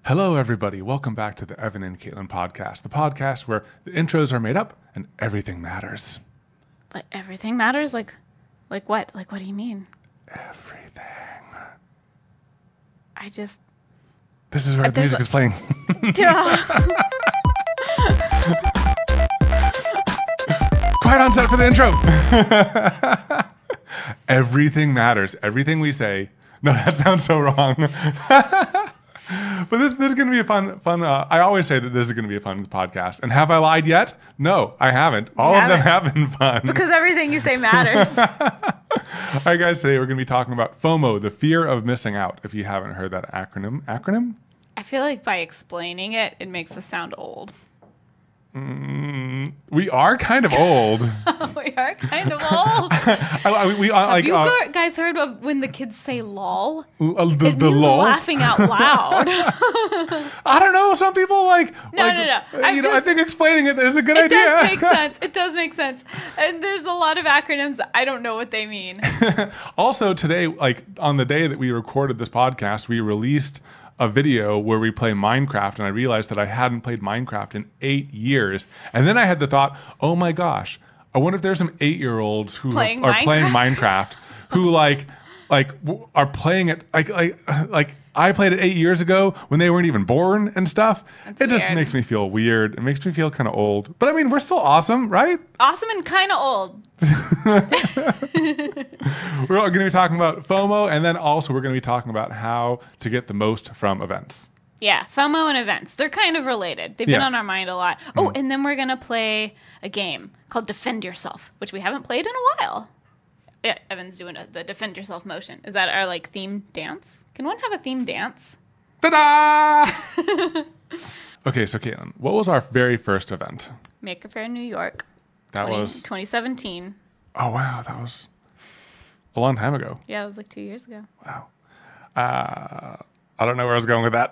Hello, everybody. Welcome back to the Evan and Caitlin podcast, the podcast where the intros are made up and everything matters. Like everything matters? Like what? Like what do you mean? Everything. This is where the music is playing. Quiet on set for the intro. Everything matters. Everything we say. No, that sounds so wrong. But this is going to be a fun. I always say that this is going to be a fun podcast. And have I lied yet? No, I haven't. All of them have been fun. Because everything you say matters. All right, guys. Today we're going to be talking about FOMO, the fear of missing out. If you haven't heard that acronym. I feel like by explaining it, it makes us sound old. We are kind of old. We are kind of old. Have you guys heard of when the kids say lol? It means lol? Laughing out loud. I don't know. Some people No. I think explaining it is a good idea. It does make sense. It does make sense. And there's a lot of acronyms that I don't know what they mean. Also, today, on the day that we recorded this podcast, we released a video where we play Minecraft, and I realized that I hadn't played Minecraft in 8 years. And then I had the thought, oh my gosh, I wonder if there's some 8-year-olds who are playing Minecraft who are playing it like I played it 8 years ago when they weren't even born and stuff. It just makes me feel weird. It makes me feel kind of old. But I mean, we're still awesome, right? Awesome and kind of old. We're going to be talking about FOMO, and then also we're going to be talking about how to get the most from events. Yeah, FOMO and events. They're kind of related. They've been on our mind a lot. Oh, and then we're going to play a game called Defend Yourself, which we haven't played in a while. Yeah, Evan's doing the Defend Yourself motion. Is that our theme dance? Can one have a theme dance? Ta-da! Okay, so Caitlin, what was our very first event? Maker Faire New York. That was 2017. Oh, wow. That was a long time ago. Yeah, it was 2 years ago. Wow. I don't know where I was going with that.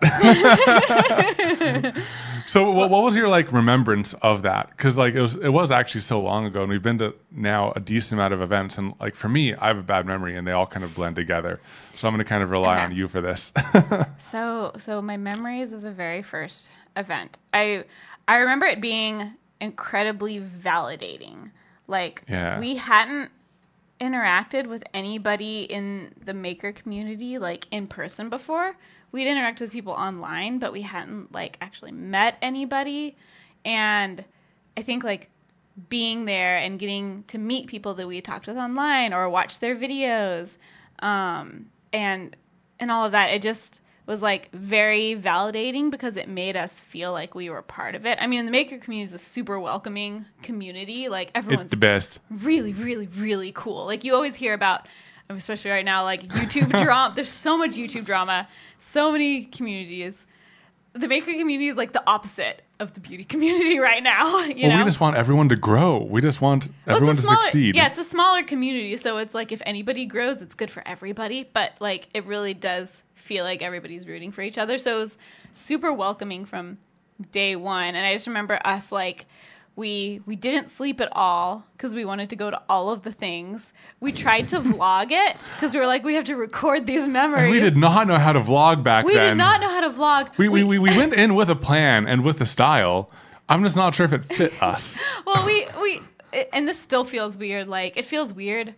So what was your remembrance of that? Because it was actually so long ago, and we've been to now a decent amount of events, and for me, I have a bad memory, and they all kind of blend together. So I'm going to kind of rely on you for this. So my memories of the very first event, I remember it being incredibly validating. We hadn't interacted with anybody in the maker community in person before. We'd interacted with people online, but we hadn't actually met anybody. And I think being there and getting to meet people that we had talked with online or watch their videos, and all of that, it just was very validating because it made us feel like we were part of it. I mean, the maker community is a super welcoming community. Everyone's it's the best. Really, really, really cool. You always hear about, especially right now, YouTube drama. There's so much YouTube drama, so many communities. The maker community is the opposite of the beauty community right now. We just want everyone to grow. We just want everyone to succeed. Yeah, it's a smaller community, so it's if anybody grows, it's good for everybody. But it really does feel like everybody's rooting for each other. So it was super welcoming from day one. And I just remember us we didn't sleep at all because we wanted to go to all of the things. We tried to vlog it because we were we have to record these memories. And we did not know how to vlog back then. We did not know how to vlog. We went in with a plan and with a style. I'm just not sure if it fit us. Well, and this still feels weird. It feels weird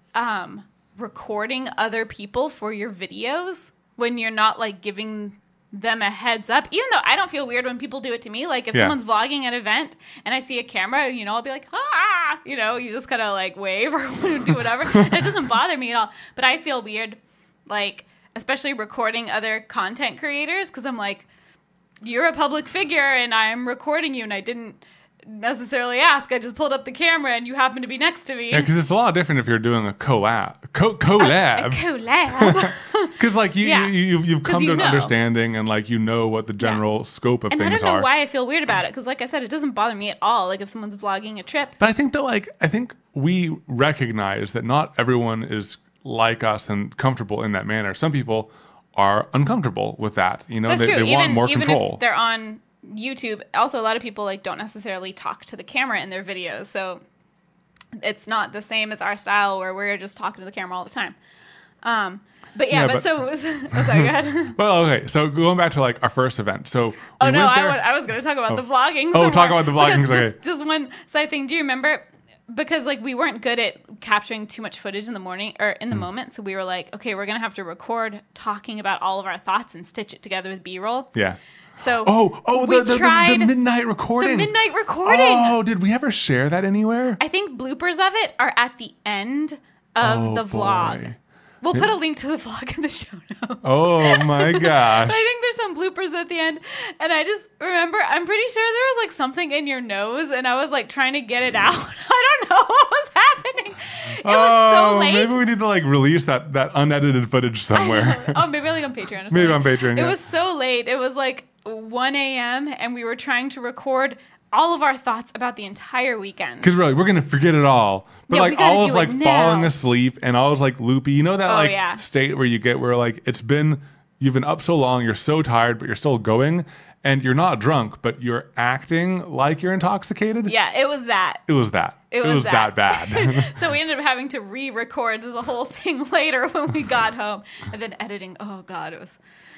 recording other people for your videos when you're not giving them a heads up, even though I don't feel weird when people do it to me. If someone's vlogging an event and I see a camera, I'll be ah, you just kind of wave or do whatever. And it doesn't bother me at all. But I feel weird, especially recording other content creators, because I'm you're a public figure and I'm recording you and I didn't necessarily ask. I just pulled up the camera and you happen to be next to me. Yeah, because it's a lot different if you're doing a collab. A collab. Because you've come to an understanding and what the general scope of things are. And I don't know why I feel weird about it, because I said, it doesn't bother me at all if someone's vlogging a trip. But I think that we recognize that not everyone is like us and comfortable in that manner. Some people are uncomfortable with that. That's true. They want more control. Even if they're on YouTube, also a lot of people don't necessarily talk to the camera in their videos, so it's not the same as our style where we're just talking to the camera all the time. But so sorry, go ahead. Well, okay. So going back to like our first event. So I was going to talk about the vlogging. Oh, talk about the vlogging. Okay. Just one side thing. Do you remember? Because like we weren't good at capturing too much footage in the morning or in the moment, so we were like, okay, we're gonna have to record talking about all of our thoughts and stitch it together with B-roll. Yeah. So the midnight recording. The midnight recording. Oh, did we ever share that anywhere? I think bloopers of it are at the end of the vlog. Boy. We'll put a link to the vlog in the show notes. Oh my gosh. But I think there's some bloopers at the end. And I just remember, I'm pretty sure there was like something in your nose and I was like trying to get it out. I don't know what was happening. It was so late. Maybe we need to like release that unedited footage somewhere. Oh, maybe like on Patreon or something. Maybe on Patreon, It was so late. It was like 1 a.m. and we were trying to record all of our thoughts about the entire weekend. Because we're going to forget it all. But yeah, like I was like falling asleep and I was like loopy. You know that state where you get where like you've been up so long, you're so tired, but you're still going and you're not drunk, but you're acting like you're intoxicated? Yeah, it was that. It was that. It was that bad. So we ended up having to re-record the whole thing later when we got home. And then editing, oh God, it was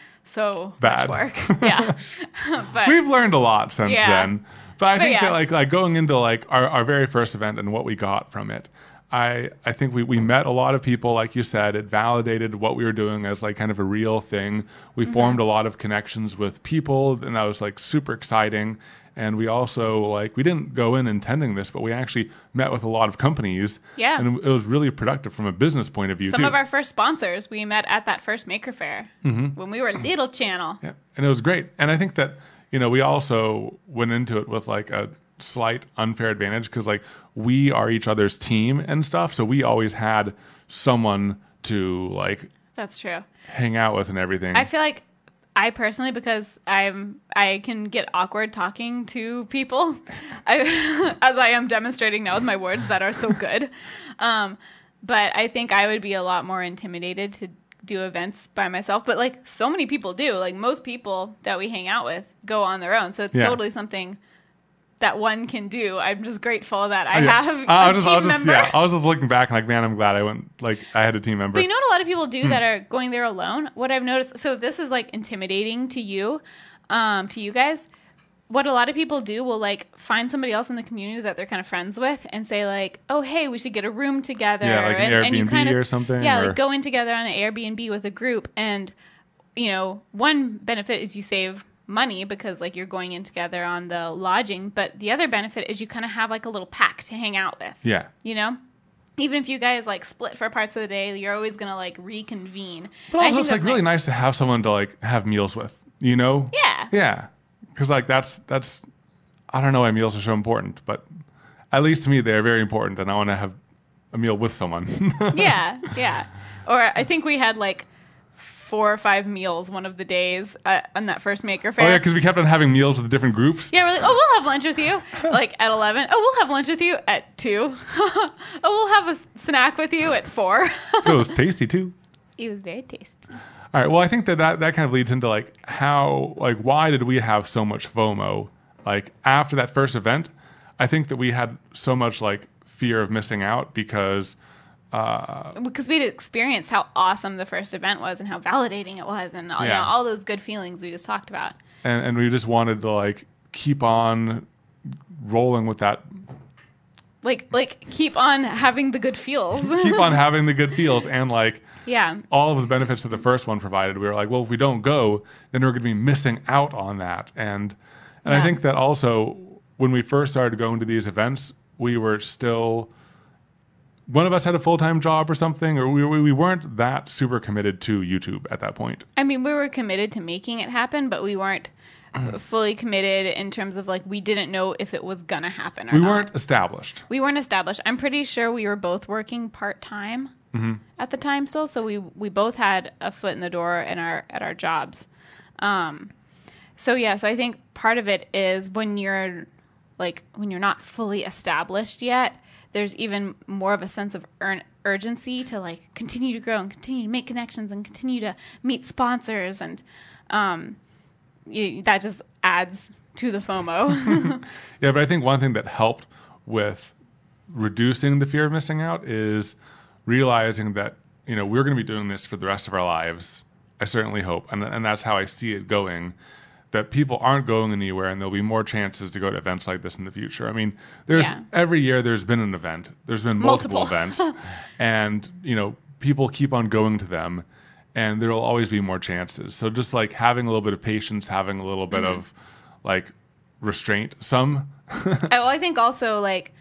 so bad. Much work. Yeah. But we've learned a lot since then. But I think that like going into like our very first event and what we got from it, I think we met a lot of people, like you said. It validated what we were doing as like kind of a real thing. We formed a lot of connections with people, and that was like super exciting. And we also like we didn't go in intending this, but we actually met with a lot of companies. Yeah, and it was really productive from a business point of view. Some of our first sponsors we met at that first Maker Faire when we were a little channel. Yeah, and it was great. And I think that we also went into it with like a slight unfair advantage because like we are each other's team and stuff, so we always had someone to like that's true hang out with and everything. I feel like I personally, because I can get awkward talking to people, as I am demonstrating now with my words that are so good, but I think I would be a lot more intimidated to do events by myself. But like so many people do, like most people that we hang out with go on their own, so it's totally something that one can do. I'm just grateful that I have a team member. Yeah, I was just looking back and like, man, I'm glad I went, like I had a team member. But you know what a lot of people do that are going there alone? What I've noticed, so if this is like intimidating to you guys, what a lot of people do will like find somebody else in the community that they're kind of friends with and say like, oh, hey, we should get a room together. Yeah, like an Airbnb and you kind of, or something. Yeah, like go in together on an Airbnb with a group. And, one benefit is you save money because like you're going in together on the lodging, but the other benefit is you kind of have like a little pack to hang out with. Yeah. Even if you guys like split for parts of the day, you're always gonna like reconvene. But also it's like really nice to have someone to like have meals with, Yeah. Because like that's I don't know why meals are so important, but at least to me they're very important and I want to have a meal with someone. Yeah. Or I think we had like 4 or 5 meals one of the days on that first Maker Faire. Oh yeah, because we kept on having meals with different groups. Yeah, we're like, oh, we'll have lunch with you like at 11. Oh, we'll have lunch with you at 2. Oh, we'll have a snack with you at 4. It was tasty too. It was very tasty. All right, well, I think that kind of leads into like how, like, why did we have so much FOMO? Like after that first event, I think that we had so much like fear of missing out because we'd experienced how awesome the first event was and how validating it was and all those good feelings we just talked about. And we just wanted to like keep on rolling with that. Like keep on having the good feels. Keep on having the good feels and like all of the benefits that the first one provided. We were like, well, if we don't go, then we're going to be missing out on that. And I think that also when we first started going to these events, we were still... One of us had a full-time job or something, or we weren't that super committed to YouTube at that point. I mean, we were committed to making it happen, but we weren't fully committed in terms of like we didn't know if it was gonna happen or not. We weren't established. I'm pretty sure we were both working part-time at the time still, so we both had a foot in the door at our jobs. So I think part of it is when you're not fully established yet, there's even more of a sense of urgency to like continue to grow and continue to make connections and continue to meet sponsors, and that just adds to the FOMO. Yeah, but I think one thing that helped with reducing the fear of missing out is realizing that we're going to be doing this for the rest of our lives. I certainly hope. And that's how I see it going, that people aren't going anywhere and there'll be more chances to go to events like this in the future. I mean, every year there's been an event. There's been multiple events. And, people keep on going to them, and there will always be more chances. So just like having a little bit of patience, having a little bit of like restraint, I think also like,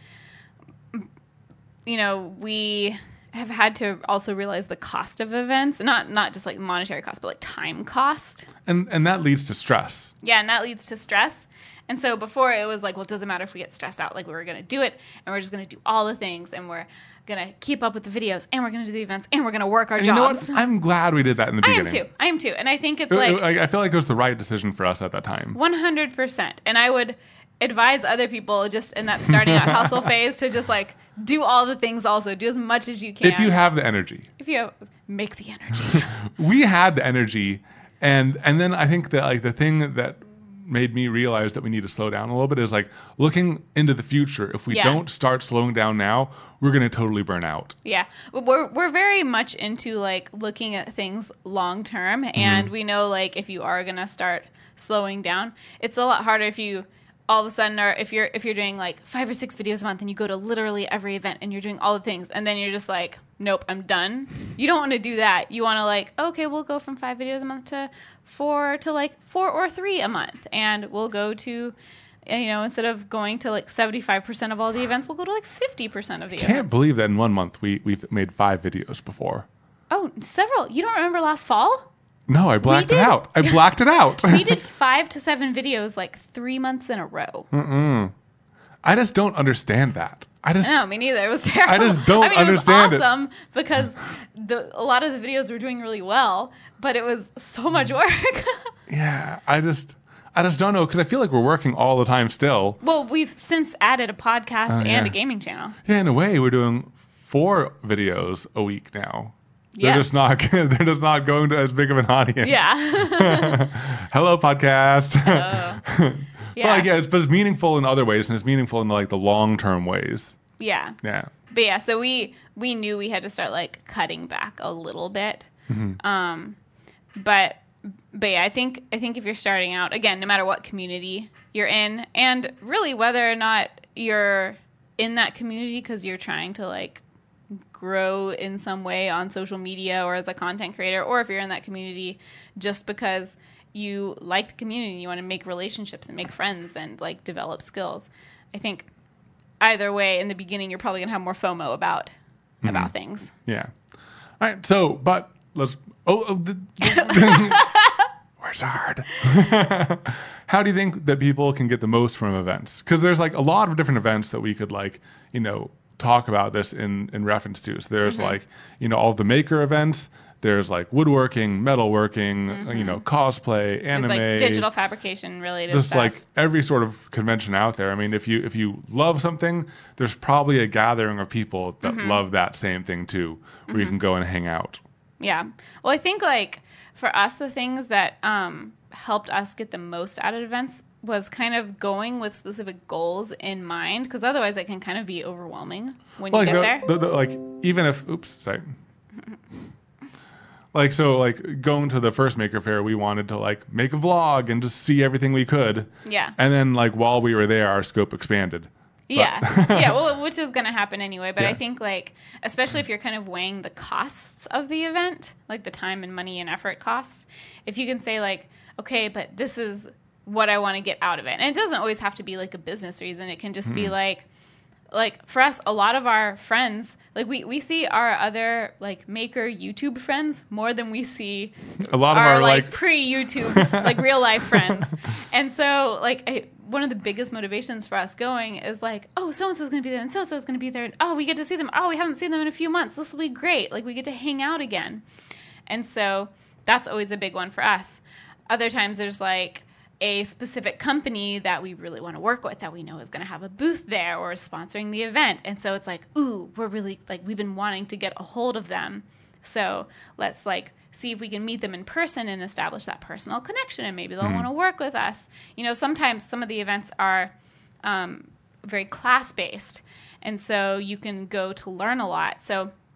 we have had to also realize the cost of events, not just like monetary cost, but like time cost. And that leads to stress. Yeah, and that leads to stress. And so before it was like, well, it doesn't matter if we get stressed out. Like we were going to do it, and we're just going to do all the things, and we're going to keep up with the videos, and we're going to do the events, and we're going to work our jobs. You know what? I'm glad we did that in the beginning. I am too. And I think it's I feel like it was the right decision for us at that time. 100%. And I would advise other people just in that starting out hustle phase to just like do all the things also. Do as much as you can. If you have the energy. Make the energy. We had the energy. And then I think that like the thing that made me realize that we need to slow down a little bit is like looking into the future. If we don't start slowing down now, we're going to totally burn out. Yeah. We're very much into like looking at things long term. And we know like if you are going to start slowing down, it's a lot harder if you all of a sudden, or if you're doing like 5 or 6 videos a month and you go to literally every event and you're doing all the things, and then you're just like, nope, I'm done. You don't want to do that. You want to like, okay, we'll go from 5 videos a month to 4 or 3 a month, and we'll go to, instead of going to like 75% of all the events, we'll go to like 50% of the events. I can't believe that in 1 month we've made 5 videos before. Oh, several. You don't remember last fall? No, I blacked it out. We did 5 to 7 videos like 3 months in a row. I just don't understand that. No, me neither. It was terrible. I just don't understand it. It was awesome because a lot of the videos were doing really well, but it was so much work. Yeah, I just don't know, because I feel like we're working all the time still. Well, we've since added a podcast and a gaming channel. Yeah, in a way, we're doing 4 videos a week now. They're Yes. just not going to as big of an audience. Yeah. Hello, podcast. Yeah. But it's meaningful in other ways, and it's meaningful in like the long-term ways. Yeah. Yeah. But yeah, so we knew we had to start like cutting back a little bit. But yeah, I think if you're starting out, again, no matter what community you're in, and really whether or not you're in that community because you're trying to like grow in some way on social media or as a content creator, or if you're in that community just because you like the community and you want to make relationships and make friends and like develop skills. I think either way, in the beginning, you're probably gonna have more FOMO about things. Yeah. All right. So, but let's. Words are hard. How do you think that people can get the most from events? Because there's like a lot of different events that we could like, talk about this in reference to. So there's like, all the maker events. There's like woodworking, metalworking, cosplay, anime, there's like digital fabrication related just stuff. like every sort of convention out there. I mean, if you love something, there's probably a gathering of people that love that same thing too, where you can go and hang out. Yeah. Well, I think like for us, the things that helped us get the most out of events was kind of going with specific goals in mind, because otherwise it can kind of be overwhelming when you get there. Like even if, like, so like going to the first Maker Faire, we wanted to like make a vlog and just see everything we could. Yeah. And then like while we were there, our scope expanded. Yeah. Yeah. Well, which is going to happen anyway. But I think like, especially if you're kind of weighing the costs of the event, like the time and money and effort costs, if you can say like, okay, but this is what I want to get out of it. And it doesn't always have to be like a business reason. It can just be like for us, a lot of our friends, like we see our other like maker YouTube friends more than we see a lot of our like pre-YouTube like real life friends. And so like one of the biggest motivations for us going is like, oh, so-and-so's going to be there and so-and-so's going to be there. And, oh, we get to see them. Oh, we haven't seen them in a few months. This will be great. Like we get to hang out again. And so that's always a big one for us. Other times there's like a specific company that we really want to work with that we know is going to have a booth there or is sponsoring the event. And so it's like, ooh, we're really like, we've been wanting to get a hold of them. So let's like see if we can meet them in person and establish that personal connection, and maybe they'll want to work with us. Sometimes some of the events are very class-based, and so you can go to learn a lot. So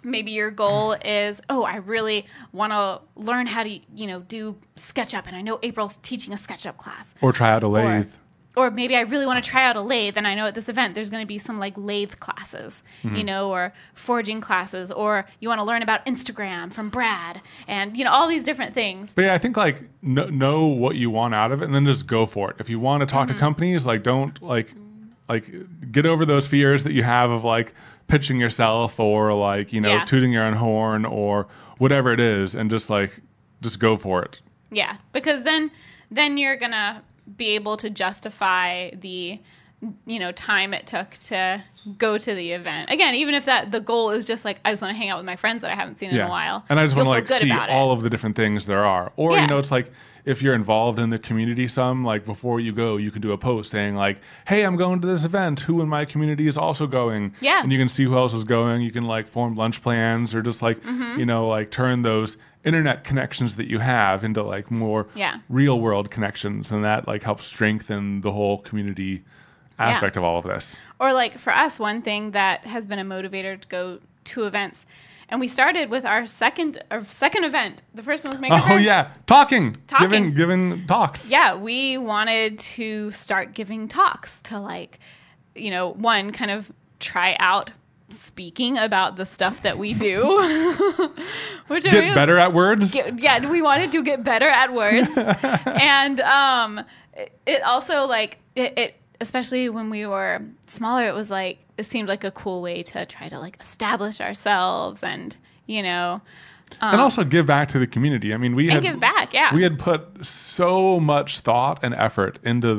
Maybe your goal is, I really want to learn how to, do SketchUp. And I know April's teaching a SketchUp class. Or try out a lathe. Or maybe I really want to try out a lathe, and I know at this event there's going to be some like lathe classes, or forging classes, or you want to learn about Instagram from Brad, and all these different things. But yeah, I think like know what you want out of it, and then just go for it. If you want to talk to companies, like don't like get over those fears that you have of like pitching yourself or like tooting your own horn or whatever it is, and just go for it. Yeah, because then you're gonna be able to justify the time it took to go to the event. Again, even if the goal is just like, I just want to hang out with my friends that I haven't seen in a while. And I just want to like see all of the different things there are. Or, it's like if you're involved in the community some, like before you go, you can do a post saying like, hey, I'm going to this event. Who in my community is also going? Yeah. And you can see who else is going. You can like form lunch plans or just like, like turn those internet connections that you have into like more real world connections. And that like helps strengthen the whole community aspect of all of this. Or like for us, one thing that has been a motivator to go to events, and we started with our second event. The first one was Maker Faire. Oh yeah, talking. Giving talks. Yeah, we wanted to start giving talks to like, one kind of try out speaking about the stuff that we do. Which get better at words. We wanted to get better at words, and it also like it. Especially when we were smaller, it seemed like a cool way to try to like establish ourselves and, and also give back to the community. I mean, we had put so much thought and effort into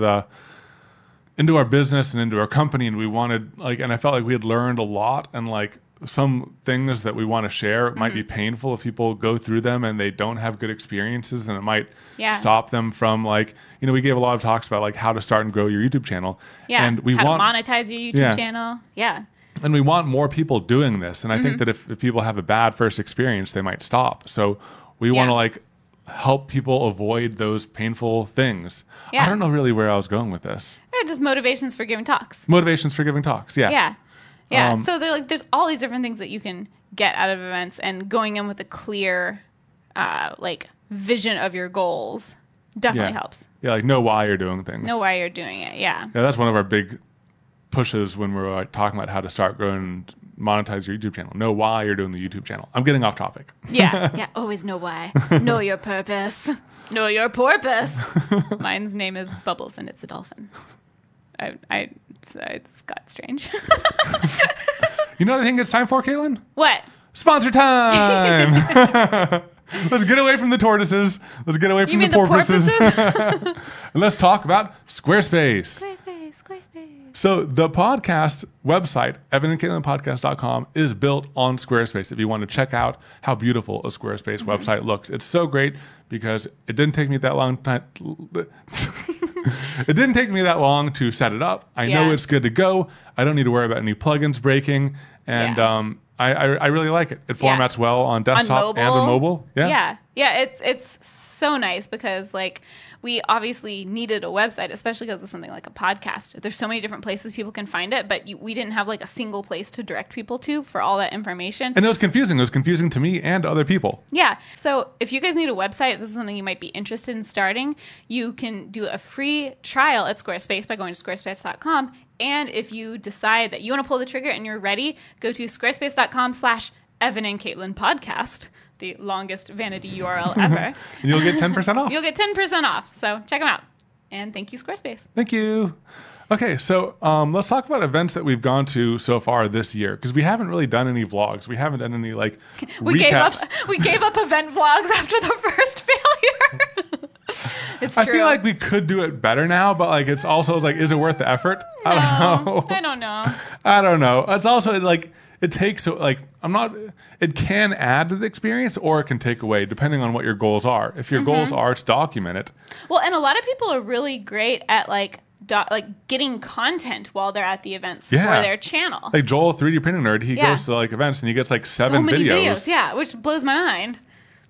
our business and into our company. And we wanted and I felt like we had learned a lot, and like some things that we want to share might be painful if people go through them and they don't have good experiences, and it might stop them from like, we gave a lot of talks about like how to start and grow your YouTube channel. Yeah. And we how to monetize your YouTube channel. Yeah. And we want more people doing this. And I think that if people have a bad first experience, they might stop. So we want to like help people avoid those painful things. Yeah. I don't know really where I was going with this. Just motivations for giving talks. Motivations for giving talks. Yeah. Yeah. Yeah, so there's all these different things that you can get out of events, and going in with a clear, vision of your goals definitely helps. Yeah, like know why you're doing things. Know why you're doing it. Yeah. Yeah, that's one of our big pushes when we're like talking about how to start growing and monetize your YouTube channel. Know why you're doing the YouTube channel. I'm getting off topic. Yeah. Always know why. Know your purpose. Know your porpoise. Mine's name is Bubbles, and it's a dolphin. It's got strange. You know what I think it's time for, Caitlin? What? Sponsor time! Let's get away from the tortoises. Let's get away from the porpoises. And let's talk about Squarespace. Squarespace. So the podcast website, evanandcaitlinpodcast.com, is built on Squarespace. If you want to check out how beautiful a Squarespace website looks. It's so great because it didn't take me that long time. It didn't take me that long to set it up. I know it's good to go. I don't need to worry about any plugins breaking. And I really like it. It formats well on desktop and on mobile. Yeah. It's so nice because like we obviously needed a website, especially because of something like a podcast. There's so many different places people can find it, but we didn't have like a single place to direct people to for all that information. And it was confusing. It was confusing to me and other people. Yeah. So if you guys need a website, this is something you might be interested in starting, you can do a free trial at Squarespace by going to squarespace.com. And if you decide that you want to pull the trigger and you're ready, go to squarespace.com/Evan and Caitlin podcast. The longest vanity URL ever. And you'll get 10% off. You'll get 10% off. So check them out. And thank you, Squarespace. Thank you. Okay, so let's talk about events that we've gone to so far this year, because we haven't really done any vlogs. We haven't done any recaps. We gave up event vlogs after the first failure. It's true. I feel like we could do it better now, but like it's also like, is it worth the effort? No, I don't know. It's also like it takes it can add to the experience or it can take away depending on what your goals are. If your goals are to document it. Well, and a lot of people are really great at getting content while they're at the events for their channel. Like Joel, 3D printing nerd, he goes to like events and he gets like 7 so many videos. Yeah, which blows my mind.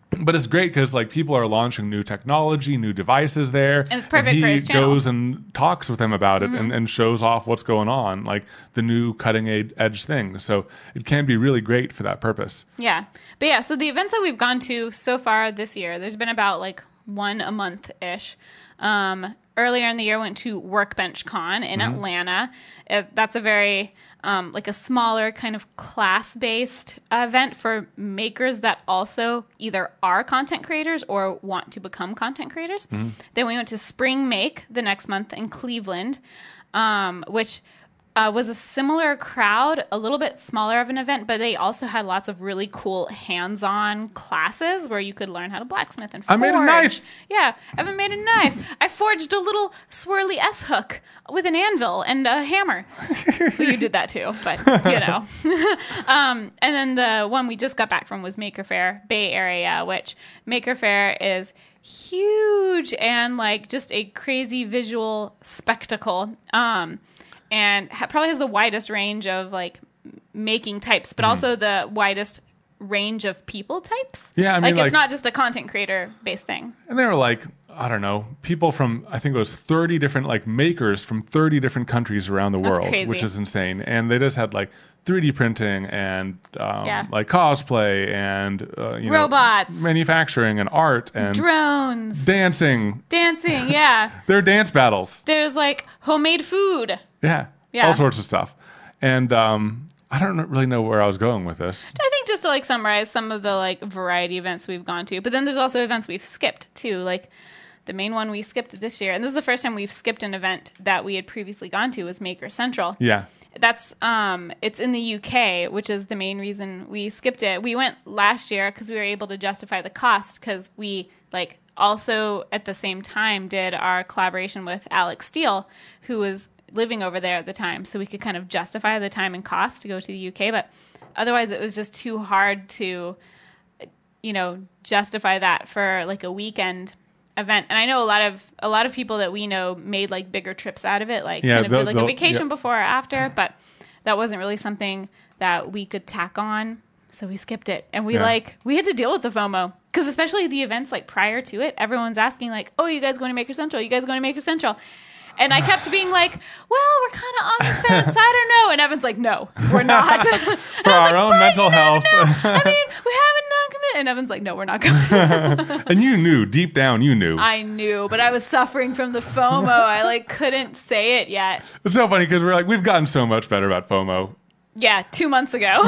But it's great because like people are launching new technology, new devices there, and it's perfect for his channel. He goes and talks with them about it and shows off what's going on, like the new cutting edge things. So it can be really great for that purpose. Yeah, but yeah, so the events that we've gone to so far this year, there's been about like one a month ish. Earlier in the year, went to Workbench Con in Atlanta. That's a very like a smaller kind of class-based event for makers that also either are content creators or want to become content creators. Then we went to Spring Make the next month in Cleveland, which was a similar crowd, a little bit smaller of an event, but they also had lots of really cool hands-on classes where you could learn how to blacksmith and forge. I made a knife. Yeah, Evan made a knife. I forged a little swirly S-hook with an anvil and a hammer. Well, you did that too, but you know. And then the one we just got back from was Maker Faire Bay Area, which Maker Faire is huge and like just a crazy visual spectacle. And probably has the widest range of like making types, but also the widest range of people types. Yeah, I mean, like it's not just a content creator based thing. And they were like, I don't know, people from, I think it was 30 different like makers from 30 different countries around the world, which is insane. And they just had like 3D printing and like cosplay and robots, manufacturing and art and drones, dancing. Yeah. There are dance battles. There's like homemade food. Yeah. All sorts of stuff. And I don't really know where I was going with this. I think just to like summarize some of the like variety events we've gone to, but then there's also events we've skipped too. Like the main one we skipped this year, and this is the first time we've skipped an event that we had previously gone to, was Maker Central. Yeah. That's it's in the UK, which is the main reason we skipped it. We went last year because we were able to justify the cost because we like also at the same time did our collaboration with Alex Steele, who was living over there at the time, so we could kind of justify the time and cost to go to the UK. But otherwise, it was just too hard to, justify that for like a weekend event. And I know a lot of people that we know made like bigger trips out of it, like kind of did like a vacation before or after, but that wasn't really something that we could tack on. So we skipped it, and we had to deal with the FOMO because especially the events like prior to it, everyone's asking like, "Oh, you guys going to Maker Central? You guys going to Maker Central?" And I kept being like, well, we're kind of on the fence. I don't know. And Evan's like, no, we're not. For our own mental health. I mean, we haven't non-committed. And Evan's like, no, we're not going. And you knew, deep down, you knew. I knew, but I was suffering from the FOMO. I like couldn't say it yet. It's so funny because we're like, we've gotten so much better about FOMO. Yeah, 2 months ago.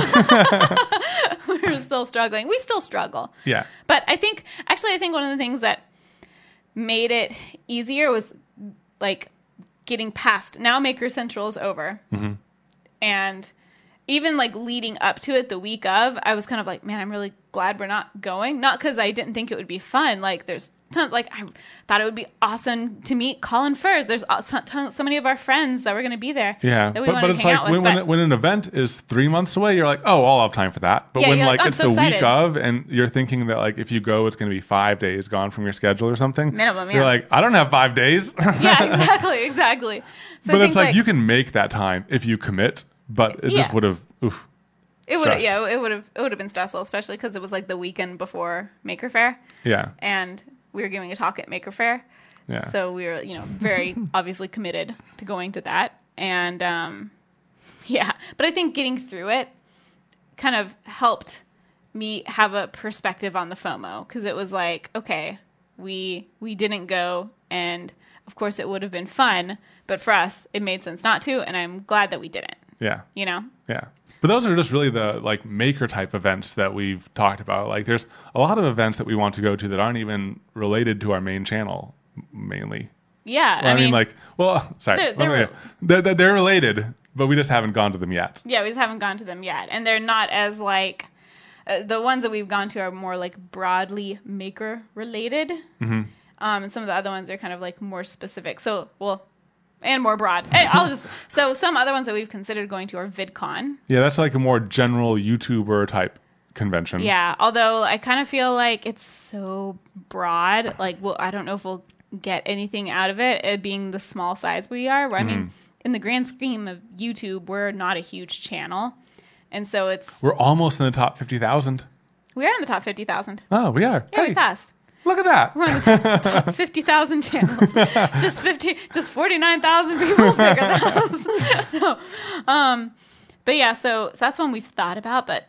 We were still struggling. We still struggle. Yeah. But I think one of the things that made it easier was like getting past. Now Maker Central is over. Mm-hmm. And even like leading up to it the week of, I was kind of like, man, I'm really glad we're not going. Not because I didn't think it would be fun. Like there's tons, like I thought it would be awesome to meet Colin Furs. There's so many of our friends that were going to be there. Yeah, that we but it's like when an event is 3 months away, you're like, oh, I'll have time for that. But when like it's so the excited. Week of, and you're thinking that like if you go, it's going to be 5 days gone from your schedule or something. Minimum, yeah. You're like, I don't have 5 days. Yeah, exactly. So but it's like you can make that time if you commit. But it just would have. It would have been stressful, especially because it was like the weekend before Maker Faire. Yeah. And we were giving a talk at Maker Faire. Yeah. So we were, very obviously committed to going to that. And but I think getting through it kind of helped me have a perspective on the FOMO, because it was like, okay, we didn't go, and of course it would have been fun, but for us it made sense not to, and I'm glad that we didn't. Yeah. Yeah. But those are just really the like maker type events that we've talked about. Like there's a lot of events that we want to go to that aren't even related to our main channel mainly. Yeah. I mean like, well, sorry. They're related, but we just haven't gone to them yet. Yeah, we just haven't gone to them yet. And they're not as like, the ones that we've gone to are more like broadly maker related. Mm-hmm. And some of the other ones are kind of like more specific. And more broad. So some other ones that we've considered going to are VidCon. Yeah, that's like a more general YouTuber type convention. Yeah, although I kind of feel like it's so broad. Like, I don't know if we'll get anything out of it being the small size we are. I mean, in the grand scheme of YouTube, we're not a huge channel. And so we're almost in the top 50,000. We are in the top 50,000. Oh, we are. Yeah, we passed. Look at that. We're on the top 50,000 channels. just 49,000 people figured that out. But yeah, so that's one we've thought about, but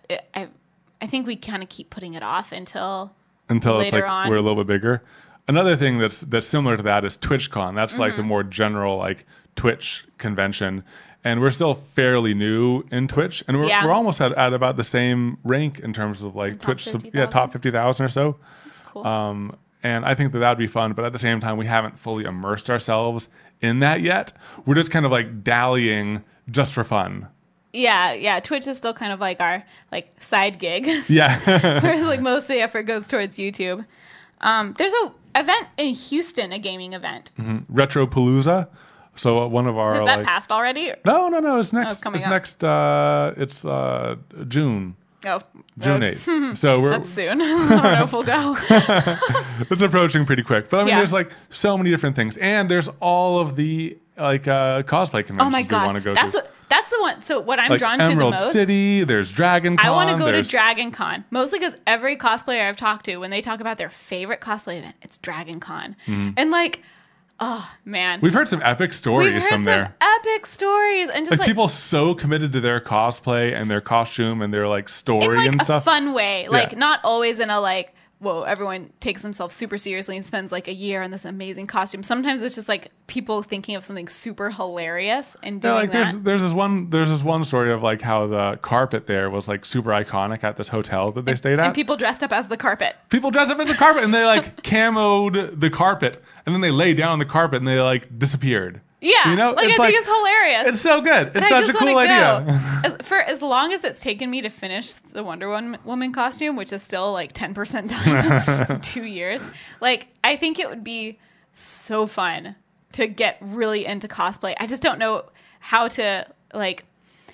I think we kind of keep putting it off until it's like on. We're a little bit bigger. Another thing that's similar to that is TwitchCon. That's like the more general like Twitch convention. And we're still fairly new in Twitch, and we're almost at about the same rank in terms of like Twitch, top 50,000 or so. That's cool. And I think that would be fun, but at the same time, we haven't fully immersed ourselves in that yet. We're just kind of like dallying just for fun. Yeah. Twitch is still kind of like our like side gig. Yeah. Whereas like most of the effort goes towards YouTube. There's a event in Houston, a gaming event. Mm-hmm. Retropalooza. So one of our has that passed already? No. It's next. It's coming it's up. Next. It's June. Oh, June 8th. So that's soon. I don't know if we'll go. It's approaching pretty quick. But I mean, Yeah. there's like so many different things, and there's all of the like cosplay conventions Oh my gosh, we want to go to. That's the one. So what I'm Like drawn Emerald to the most. City. There's Dragon Con. I want to go to Dragon Con, mostly because every cosplayer I've talked to, when they talk about their favorite cosplay event, it's Dragon Con, and like. Oh man, We've heard some epic stories from there. Epic stories, and just Like people so committed to their cosplay and their costume and their like story in like and a stuff. fun way, like Yeah. not always in a like, whoa, everyone takes themselves super seriously and spends like a year on this amazing costume. Sometimes it's just like people thinking of something super hilarious and doing like that. there's this one story of like how the carpet there was like super iconic at this hotel that they stayed at. And people dressed up as the carpet. People dressed up as the carpet and they like camoed the carpet and then they lay down on the carpet and they like disappeared. Yeah, You know, like I think it's hilarious. It's so good. It's And such a cool idea. As long as it's taken me to finish the Wonder Woman costume, which is still like 10% done in 2 years, like I think it would be so fun to get really into cosplay. I just don't know how to like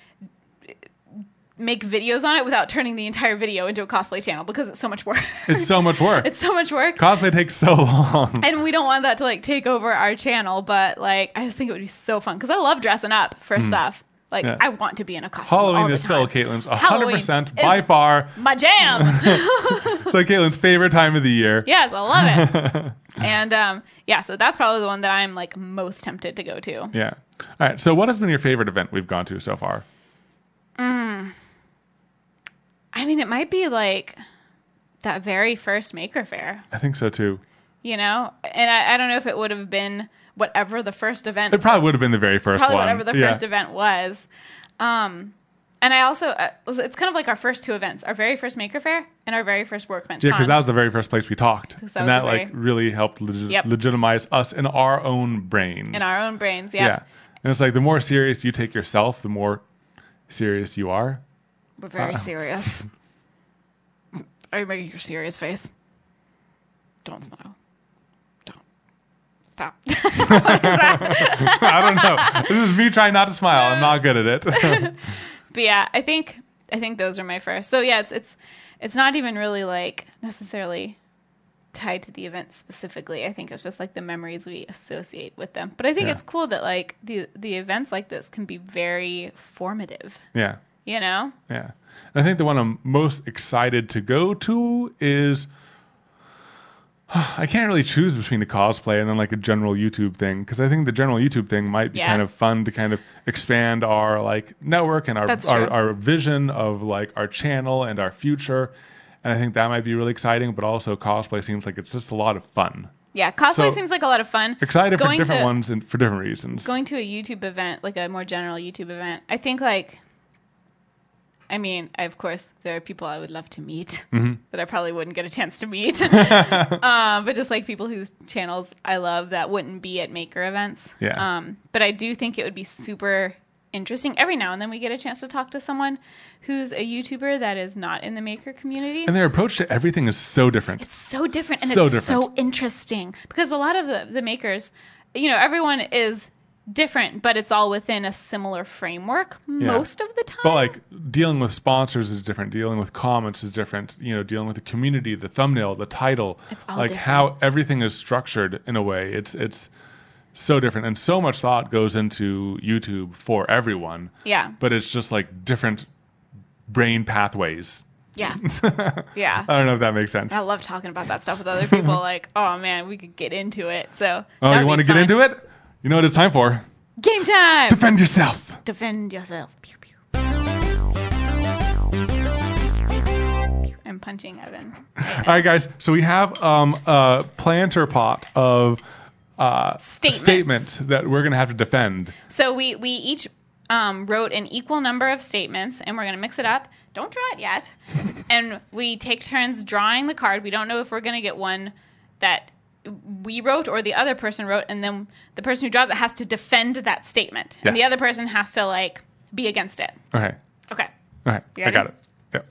make videos on it without turning the entire video into a cosplay channel because it's so much work. It's so much work. It's so much work. Cosplay takes so long. And we don't want that to like take over our channel, but like I just think it would be so fun because I love dressing up for stuff. Like I want to be in a costume. Halloween all the is still time. Caitlin's Halloween 100% is by far. my jam. It's like Caitlin's favorite time of the year. Yes, I love it. And so that's probably the one that I'm like most tempted to go to. Yeah. All right. So what has been your favorite event we've gone to so far? I mean, it might be like that very first Maker Faire, I think so too. you know? And I don't know if it would have been whatever the first event It probably would have been the very first probably one. whatever the first event was. And I also, it's kind of like our first two events, our very first Maker Faire and our very first Workbench Yeah, Con. because that was the very first place we talked. that And was that the like very- really helped legitimize us in our own brains. In our own brains, Yeah. And it's like the more serious you take yourself, the more serious you are. We're very serious. Are you making your serious face? Don't smile. Don't. Stop. I don't know. This is me trying not to smile. I'm not good at it. But yeah, I think those are my first. So yeah, it's not even really like necessarily tied to the event specifically. I think it's just like the memories we associate with them. But I think it's cool that like the events like this can be very formative. Yeah. You know? Yeah. And I think the one I'm most excited to go to is I can't really choose between the cosplay and then like a general YouTube thing because I think the general YouTube thing might be kind of fun to kind of expand our like network and our vision of like our channel and our future. And I think that might be really exciting, but also cosplay seems like it's just a lot of fun. Yeah, cosplay seems like a lot of fun. Excited for different ones and for different reasons. Going to a YouTube event, like a more general YouTube event, I think like, I mean, of course, there are people I would love to meet that I probably wouldn't get a chance to meet. But just like people whose channels I love that wouldn't be at Maker events. Yeah. But I do think it would be super interesting. Every now and then we get a chance to talk to someone who's a YouTuber that is not in the Maker community. And their approach to everything is so different. It's so different and So it's different. so interesting because a lot of the makers, you know, everyone is different, but it's all within a similar framework most of the time. But like dealing with sponsors is different. Dealing with comments is different. You know, dealing with the community, the thumbnail, the title, It's all like different. how everything is structured in a way. It's so different, and so much thought goes into YouTube for everyone. Yeah. But it's just like different brain pathways Yeah. Yeah. I don't know if that makes sense. I love talking about that stuff with other people. Like, oh man, we could get into it. So. Oh, you want to get into it? You know what it's time for? Game time. Defend yourself. Defend yourself. Pew, pew. I'm punching Evan. All right, guys. So we have a planter pot of statements that we're going to have to defend. So we each wrote an equal number of statements, and we're going to mix it up. Don't draw it yet. And we take turns drawing the card. We don't know if we're going to get one that we wrote or the other person wrote, and then the person who draws it has to defend that statement. And the other person has to, like, be against it. Okay. Okay. All right. I got it. Yep.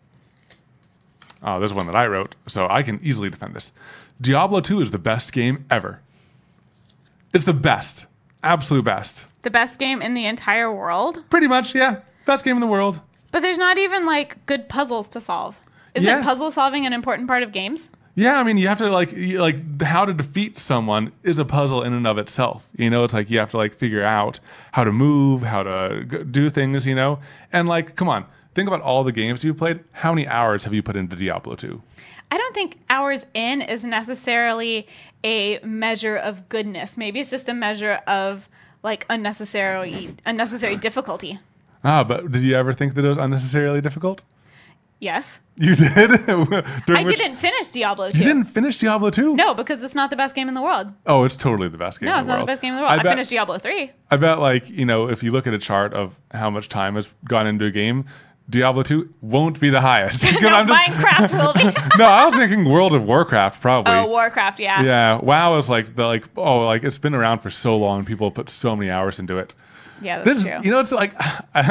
Oh, there's one that I wrote, so I can easily defend this. Diablo 2 is the best game ever. It's the best. Absolute best. The best game in the entire world? Pretty much, yeah. Best game in the world. But there's not even, like, good puzzles to solve. Isn't puzzle solving an important part of games? Yeah, I mean, you have to, like how to defeat someone is a puzzle in and of itself. You know, it's like you have to, like, figure out how to move, how to do things, you know? And, like, come on. Think about all the games you've played. How many hours have you put into Diablo 2? I don't think hours in is necessarily a measure of goodness. Maybe it's just a measure of, like, unnecessary difficulty. Ah, but did you ever think that it was unnecessarily difficult? Yes. You did? I didn't finish Diablo 2. You didn't finish Diablo 2? No, because it's not the best game in the world. Oh, it's totally the best game in the world. No, it's not the best game in the world. I finished Diablo 3. I bet, like, you know, if you look at a chart of how much time has gone into a game, Diablo 2 won't be the highest. Minecraft will be. No, I was thinking World of Warcraft, probably. Oh, Warcraft, yeah. Yeah, WoW is it's been around for so long. People put so many hours into it. Yeah, that's true. You know, it's like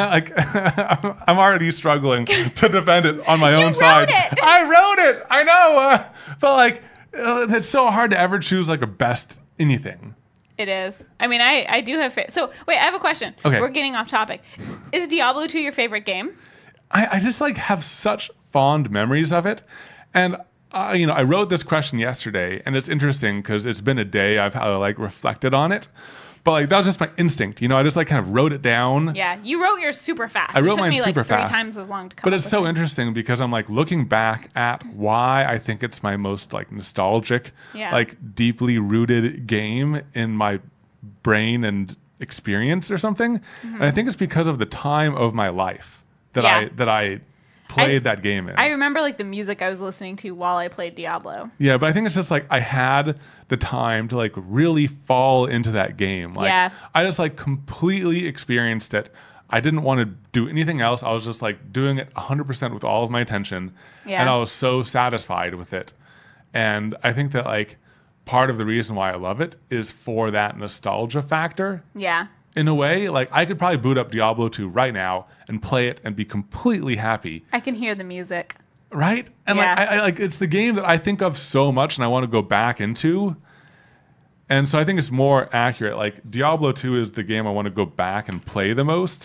I'm already struggling to defend it on my own side. I wrote it. I know, but like it's so hard to ever choose like a best anything. It is. I mean, I do have. So wait, I have a question. Okay, we're getting off topic. Is Diablo 2 your favorite game? I just like have such fond memories of it, and you know, I wrote this question yesterday, and it's interesting because it's been a day I've like reflected on it. But like that was just my instinct, you know. I just like kind of wrote it down. Yeah, you wrote yours super fast. I wrote mine super fast. 3 times as long to come. But it's so interesting because I'm like looking back at why I think it's my most like nostalgic, like deeply rooted game in my brain and experience or something. Mm-hmm. And I think it's because of the time of my life that I played that game in. I remember like the music I was listening to while I played Diablo. Yeah, but I think it's just like I had the time to like really fall into that game. Like I just like completely experienced it. I didn't want to do anything else. I was just like doing it 100% with all of my attention. Yeah. And I was so satisfied with it. And I think that like part of the reason why I love it is for that nostalgia factor. Yeah. In a way, like I could probably boot up Diablo 2 right now and play it and be completely happy. I can hear the music. Right? And like I like it's the game that I think of so much and I want to go back into. And so I think it's more accurate. Like Diablo 2 is the game I want to go back and play the most.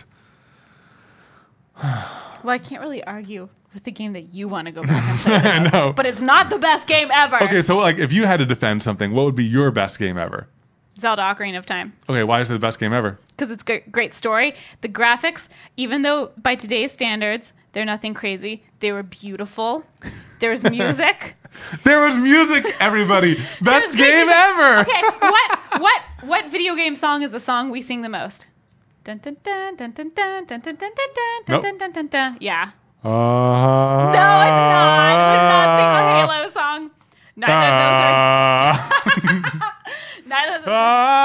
Well, I can't really argue with the game that you want to go back and play the most. I know. But it's not the best game ever. Okay, so like if you had to defend something, what would be your best game ever? Zelda Ocarina of Time. Okay, why is it the best game ever? Because it's a great story. The graphics, even though by today's standards, they're nothing crazy, they were beautiful. There was music. There was music, everybody. Best game ever. Okay, what video game song is the song we sing the most? Dun dun dun dun dun dun dun dun dun dun dun dun dun dun. Yeah. No, it's not. We did not sing the Halo song. Neither of those are. Neither of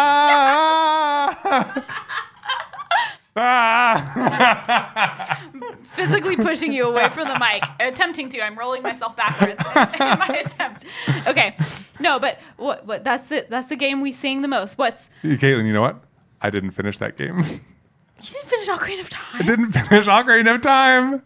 those. Physically pushing you away from the mic, attempting to. I'm rolling myself backwards in my attempt. Okay, no, but what? That's the game we sing the most. Caitlin? You know what? I didn't finish that game. You didn't finish Ocarina of Time. I didn't finish Ocarina of Time.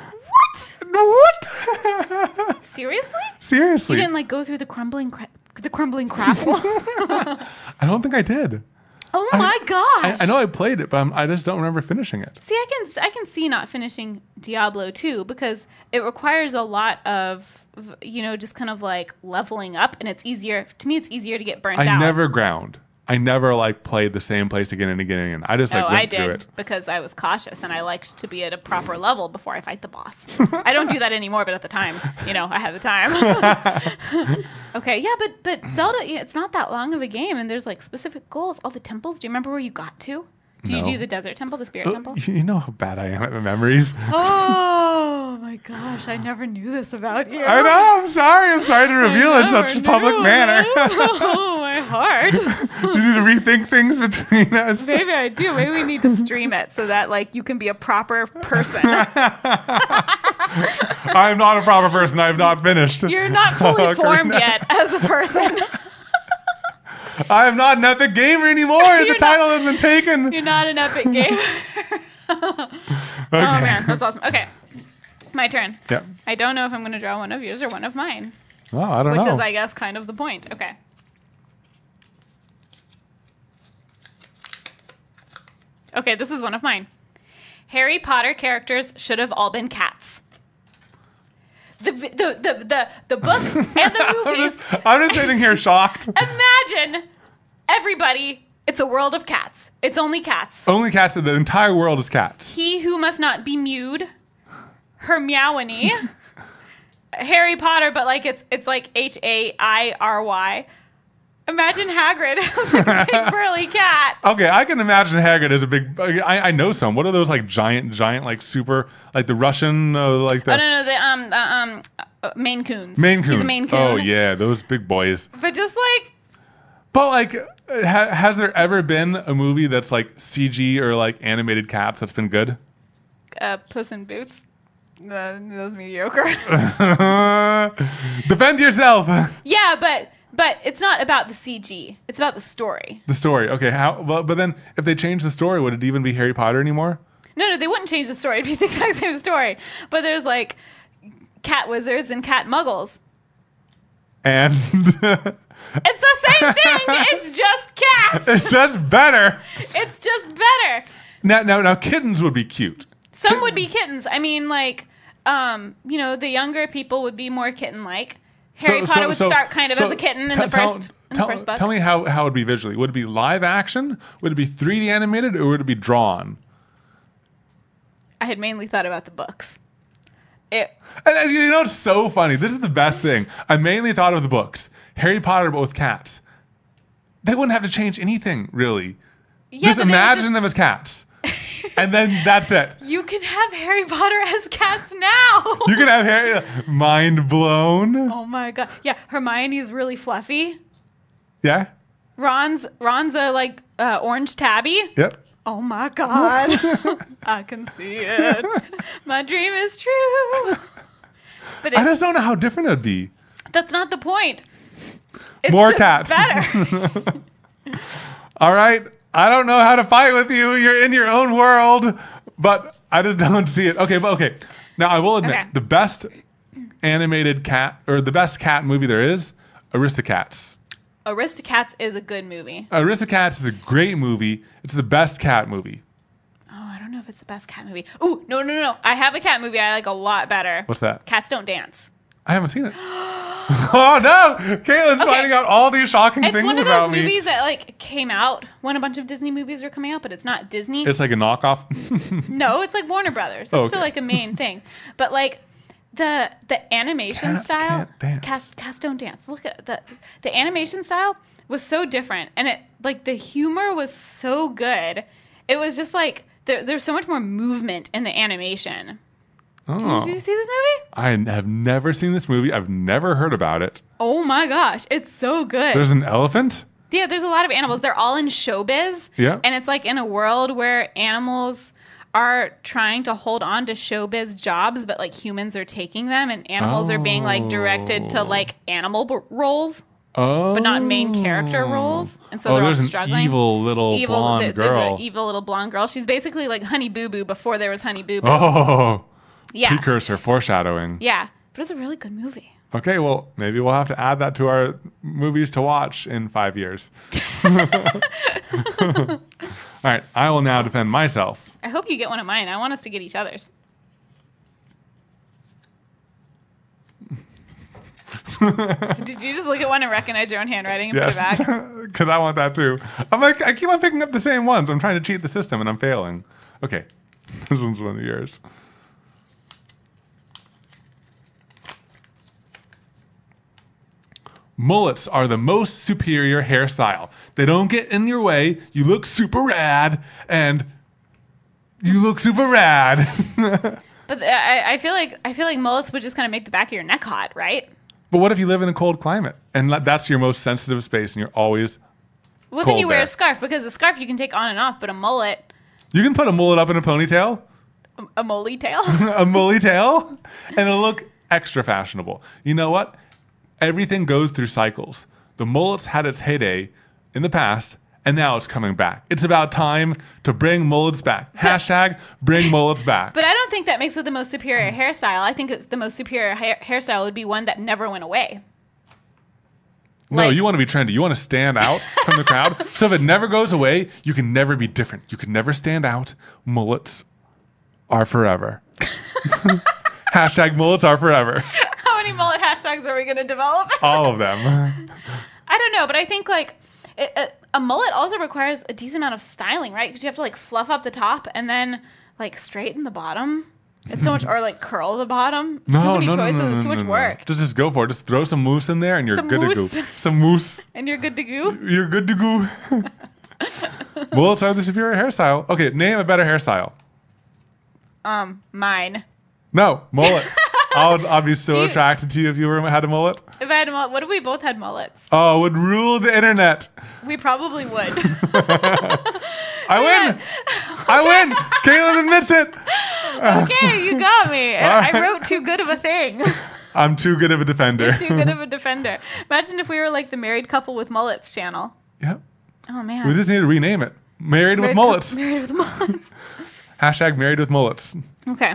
What? Seriously? Seriously. You didn't like go through the crumbling crapple? I don't think I did. Oh my gosh! I know I played it, but I just don't remember finishing it. See, I can see not finishing Diablo 2 because it requires a lot of, you know, just kind of like leveling up, and it's easier to me. It's easier to get burnt out. I never ground. I never like played the same place again and again and again. I just like went through it because I was cautious and I liked to be at a proper level before I fight the boss. I don't do that anymore, but at the time, I had the time. Okay, yeah, but Zelda, it's not that long of a game, and there's like specific goals. All the temples. Do you remember where you got to? Did you do the desert temple, the spirit temple? You know how bad I am at memories. Oh my gosh, I never knew this about you. I know, I'm sorry to reveal in such a public manner. Oh, my heart. Do you need to rethink things between us? Maybe I do. Maybe we need to stream it so that like you can be a proper person. I'm not a proper person. I have not finished. You're not fully formed yet as a person. I am not an epic gamer anymore. The title has been taken. You're not an epic gamer. Okay. Oh, man. That's awesome. Okay. My turn. Yeah. I don't know if I'm going to draw one of yours or one of mine. Oh, I don't know. Which is, I guess, kind of the point. Okay. Okay, this is one of mine. Harry Potter characters should have all been cats. The book and the movies. I'm just sitting here shocked. Imagine everybody. It's a world of cats. It's only cats. Only cats. The entire world is cats. He who must not be mewed. Hermione. Harry Potter, but like it's like Hairy. Imagine Hagrid as like a big burly cat. Okay, I can imagine Hagrid as a big. I know some. What are those like giant like super like the Russian like the? Oh no, the Maine Coons. Maine Coons. He's a Maine Coon. Oh yeah, those big boys. But just like. But like, has there ever been a movie that's like CG or like animated cats that's been good? Puss in Boots. That was mediocre. Defend yourself. Yeah, but it's not about the CG. It's about the story. The story. Okay. How? Well, but then if they change the story, would it even be Harry Potter anymore? No, they wouldn't change the story. It'd be the exact same story. But there's like cat wizards and cat muggles. And it's the same thing. It's just cats. It's just better. It's just better. Now kittens would be cute. Some would be kittens. I mean, like, the younger people would be more kitten-like. Harry Potter would start kind of as a kitten in the first book. Tell me how it would be visually. Would it be live action? Would it be 3D animated, or would it be drawn? I had mainly thought about the books. And it's so funny. This is the best thing. I mainly thought of the books. Harry Potter, but with cats. They wouldn't have to change anything, really. Yeah, just imagine them as cats. And then that's it. You can have Harry Potter as cats now. You can have Harry. Mind blown. Oh my god. Yeah, Hermione's really fluffy. Yeah. Ron's a like orange tabby. Yep. Oh my god. I can see it. My dream is true. But I just don't know how different it would be. That's not the point. It's more just cats. Better. All right. I don't know how to fight with you. You're in your own world, but I just don't see it. Okay. Now I will admit the best animated cat or the best cat movie there is, Aristocats. Aristocats is a good movie. Aristocats is a great movie. It's the best cat movie. Oh, I don't know if it's the best cat movie. Ooh, no. I have a cat movie I like a lot better. What's that? Cats Don't Dance. I haven't seen it. Oh no! Caitlin's finding out all these shocking things about me. It's one of those movies that like came out when a bunch of Disney movies were coming out, but it's not Disney. It's like a knockoff. No, it's like Warner Brothers. It's still like a main thing. But like the animation style, Cats Don't Dance. Look at the animation style was so different, and it like the humor was so good. It was just like there's so much more movement in the animation. Oh. Did you see this movie? I have never seen this movie. I've never heard about it. Oh my gosh, it's so good. There's an elephant? Yeah, there's a lot of animals. They're all in showbiz. Yeah. And it's like in a world where animals are trying to hold on to showbiz jobs, but like humans are taking them, and animals are being like directed to like animal roles. Oh. But not main character roles. And so they're all struggling. An evil little blonde girl. There's an evil little blonde girl. She's basically like Honey Boo Boo before there was Honey Boo Boo. Oh. Yeah. Precursor, foreshadowing. Yeah. But it's a really good movie. Okay, well, maybe we'll have to add that to our movies to watch in 5 years. All right, I will now defend myself. I hope you get one of mine. I want us to get each other's. Did you just look at one and recognize your own handwriting and put it back? Because I want that too. I'm like, I keep on picking up the same ones. I'm trying to cheat the system and I'm failing. Okay. This one's one of yours. Mullets are the most superior hairstyle. They don't get in your way. You look super rad, and you look super rad. But I feel like mullets would just kind of make the back of your neck hot, right? But what if you live in a cold climate and that's your most sensitive space, and you're always well, cold then you wear there? a scarf, because a scarf you can take on and off, but a mullet, You can put a mullet up in a ponytail, a mully tail. a mully tail, and it'll look extra fashionable. You know what? Everything goes through cycles. The mullets had its heyday in the past, and now it's coming back. It's about time to bring mullets back. Hashtag bring mullets back. But I don't think that makes it the most superior hairstyle. I think it's the most superior hairstyle would be one that never went away. No, you want to be trendy. You want to stand out from the crowd. So if it never goes away, you can never be different. You can never stand out. Mullets are forever. Hashtag mullets are forever. How many mullet hashtags are we going to develop? All of them. I don't know, but I think like a mullet also requires a decent amount of styling, right? Because you have to like fluff up the top and then like straighten the bottom. It's so much, or like curl the bottom. It's too many choices. It's too much work. Just go for it. Just throw some mousse in there and you're good to go. Some mousse. And you're good to go. You're good to go. Mullets are the superior hairstyle. Okay, name a better hairstyle. Mine. No, mullet. I'd be so attracted to you if you had a mullet. If I had a mullet, what if we both had mullets? Oh, it would rule the internet. We probably would. I win. I win. Caitlin admits it. Okay, you got me. Right. I wrote too good of a thing. I'm too good of a defender. You're too good of a defender. Imagine if we were like the Married Couple with Mullets channel. Yep. Oh, man. We just need to rename it. Married with Mullets. Married with Mullets. Hashtag married with mullets. Okay.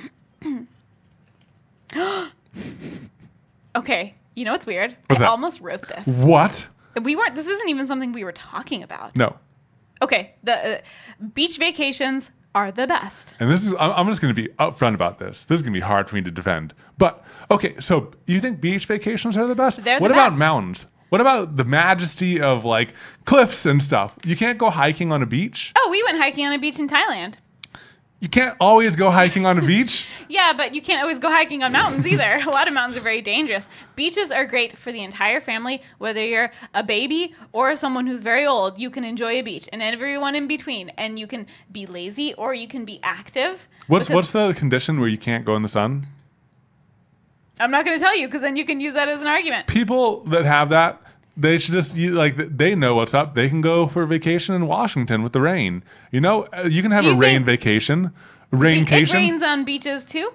Okay. You know what's weird? What's that? Almost wrote this. What? This isn't even something we were talking about. No. Okay. The beach vacations are the best. And this is, I'm just going to be upfront about this. This is going to be hard for me to defend. But, okay, so you think beach vacations are the best? What about mountains? What about the majesty of like cliffs and stuff? You can't go hiking on a beach? Oh, we went hiking on a beach in Thailand. You can't always go hiking on a beach? Yeah, but you can't always go hiking on mountains either. A lot of mountains are very dangerous. Beaches are great for the entire family. Whether you're a baby or someone who's very old, you can enjoy a beach, and everyone in between. And you can be lazy or you can be active. What's the condition where you can't go in the sun? I'm not going to tell you, because then you can use that as an argument. People that have that, they should just, they know what's up. They can go for a vacation in Washington with the rain. You know, you can have a rain vacation. Raincation. It rains on beaches too?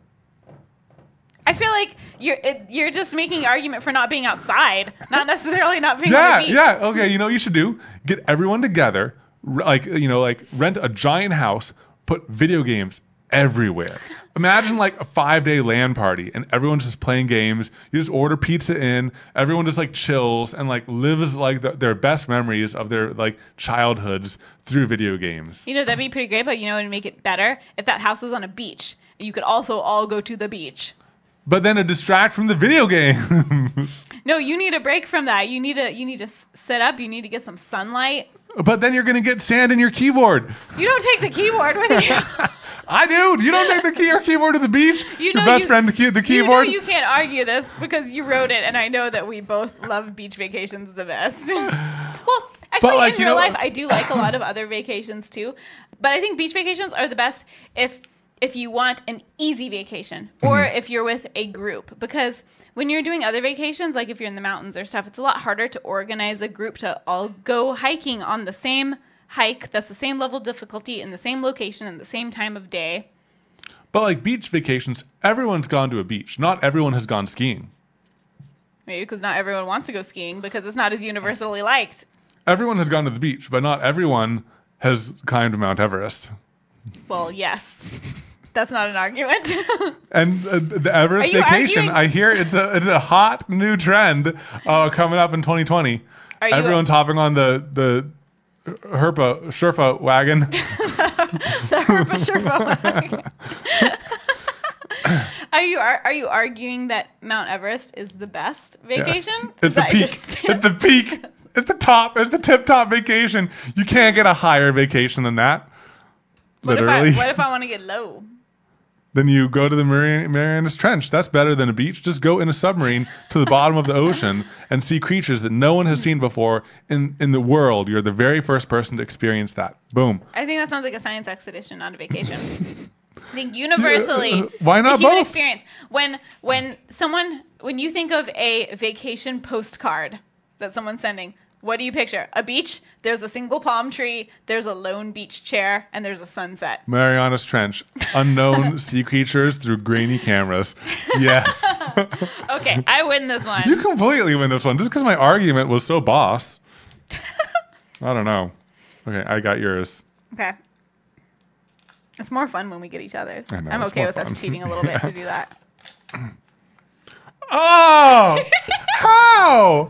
I feel like you're just making an argument for not being outside, not necessarily not being on the beach. Yeah, okay. You know what you should do? Get everyone together, rent a giant house, put video games everywhere. Imagine like a 5-day LAN party and everyone's just playing games. You just order pizza in. Everyone just like chills and like lives like their best memories of their like childhoods through video games. You know, that'd be pretty great, but you know what would make it better? If that house was on a beach, you could also all go to the beach. But then to distract from the video games. No, you need a break from that. You need to sit up. You need to get some sunlight. But then you're going to get sand in your keyboard. You don't take the keyboard with you. I do. You don't take your keyboard to the beach. Your best friend, the keyboard. You know you can't argue this because you wrote it, and I know that we both love beach vacations the best. Well, actually, in real life, I do like a lot of other vacations too. But I think beach vacations are the best if you want an easy vacation or if you're with a group. Because when you're doing other vacations, like if you're in the mountains or stuff, it's a lot harder to organize a group to all go hiking on the same hike that's the same level of difficulty in the same location and the same time of day. But like beach vacations, everyone's gone to a beach. Not everyone has gone skiing. Maybe because not everyone wants to go skiing because it's not as universally liked. Everyone has gone to the beach, but not everyone has climbed Mount Everest. Well, yes. That's not an argument. And the Everest vacation, I hear it's a hot new trend coming up in 2020. Everyone's hopping on the Sherpa wagon. The Sherpa wagon. Are you arguing that Mount Everest is the best vacation? Yes. It's the peak. It's the peak. It's the top. It's the tip-top vacation. You can't get a higher vacation than that. Literally. What if I want to get low? Then you go to the Marianas Trench. That's better than a beach. Just go in a submarine to the bottom of the ocean and see creatures that no one has seen before in the world. You're the very first person to experience that. Boom. I think that sounds like a science expedition, not a vacation. I think universally, why not the human both? experience. When you think of a vacation postcard that someone's sending, what do you picture? A beach? There's a single palm tree, there's a lone beach chair, and there's a sunset. Marianas Trench. Unknown sea creatures through grainy cameras. Yes. Okay, I win this one. You completely win this one just because my argument was so boss. I don't know. Okay, I got yours. Okay. It's more fun when we get each other's. I know, I'm okay with fun. us cheating a little bit to do that. Oh! How?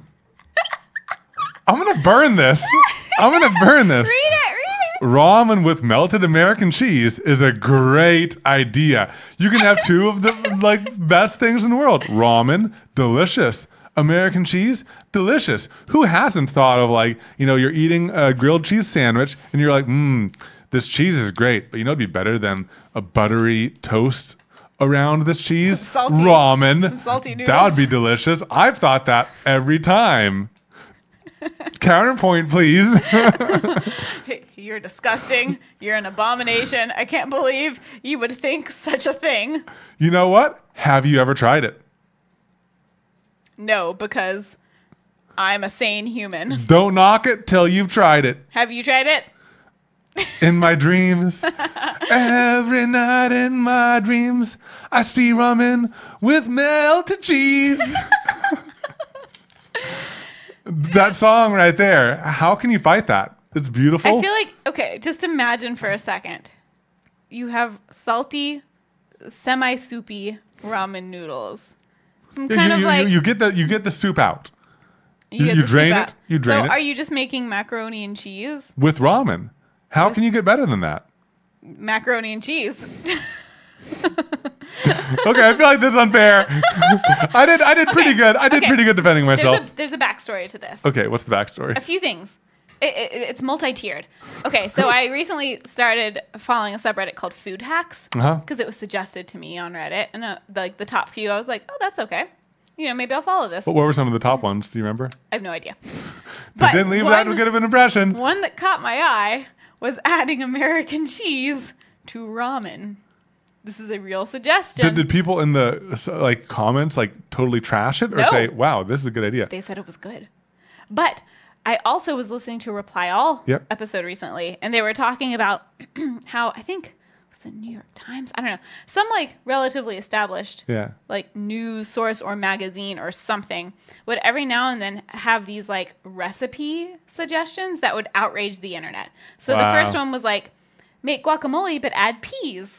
I'm going to burn this. Read it. Ramen with melted American cheese is a great idea. You can have two of the best things in the world. Ramen, delicious. American cheese, delicious. Who hasn't thought of you're eating a grilled cheese sandwich and you're like, this cheese is great, but it'd be better than a buttery toast around this cheese. Some salty, ramen. Some salty noodles. That would be delicious. I've thought that every time. Counterpoint, please. You're disgusting. You're an abomination. I can't believe you would think such a thing. You know what? Have you ever tried it? No, because I'm a sane human. Don't knock it till you've tried it. Have you tried it? In my dreams. Every night in my dreams, I see ramen with melted cheese. That song right there. How can you fight that? It's beautiful. I feel like, okay, just imagine for a second. You have salty, semi-soupy ramen noodles. Some kind of you get the soup out. You drain it. You drain it. So are you just making macaroni and cheese? With ramen. How can you get better than that? Macaroni and cheese. Okay, I feel like this is unfair. I did pretty good. I did pretty good defending myself. There's a backstory to this. Okay, what's the backstory? A few things. It's multi-tiered. Okay, so I recently started following a subreddit called Food Hacks because it was suggested to me on Reddit, and the top few, I was like, oh, that's okay. Maybe I'll follow this. But what were some of the top ones? Do you remember? I have no idea. But didn't leave that good of an impression. One that caught my eye was adding American cheese to ramen. This is a real suggestion. Did people in the comments totally trash it or say, "Wow, this is a good idea"? They said it was good. But I also was listening to a Reply All episode recently, and they were talking about how I think it was the New York Times. I don't know, some relatively established news source or magazine or something would every now and then have these recipe suggestions that would outrage the internet. So the first one was make guacamole, but add peas.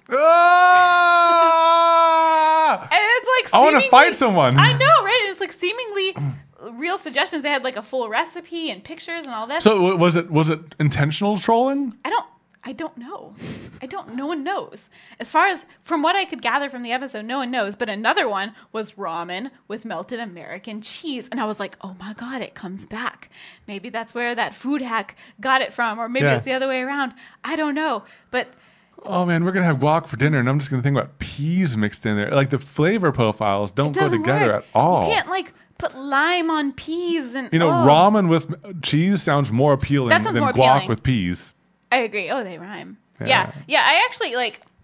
Ah! And it's I want to fight someone. I know, right? It's seemingly real suggestions. They had a full recipe and pictures and all that. So was it intentional trolling? I don't know. No one knows. As far as from what I could gather from the episode, no one knows. But another one was ramen with melted American cheese. And I was like, oh my God, it comes back. Maybe that's where that food hack got it from. Or maybe it's the other way around. I don't know. But oh man, we're going to have guac for dinner. And I'm just going to think about peas mixed in there. The flavor profiles don't go together at all. You can't put lime on peas. And ramen with cheese sounds more appealing than guac with peas. I agree. Oh, they rhyme. Yeah. I actually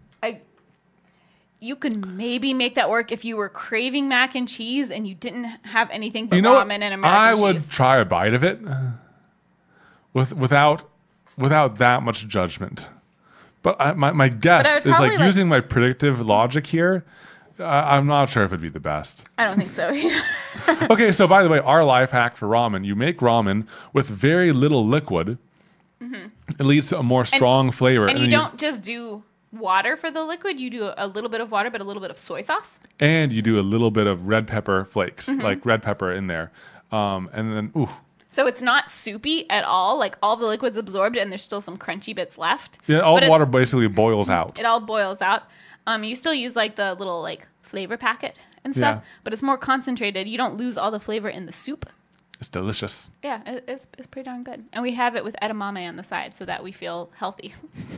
you can maybe make that work if you were craving mac and cheese and you didn't have anything but ramen and American cheese. I would try a bite of it without that much judgment. But my guess is using my predictive logic here. I'm not sure if it'd be the best. I don't think so. Okay, so by the way, our life hack for ramen: you make ramen with very little liquid. Mm-hmm. It leads to a more strong flavor. And you don't just do water for the liquid. You do a little bit of water, but a little bit of soy sauce. And you do a little bit of red pepper flakes, red pepper in there. And then, ooh. So it's not soupy at all. All the liquid's absorbed and there's still some crunchy bits left. Yeah, all the water basically boils out. It all boils out. You still use the little flavor packet and stuff, but it's more concentrated. You don't lose all the flavor in the soup. It's delicious. Yeah, it's pretty darn good. And we have it with edamame on the side so that we feel healthy.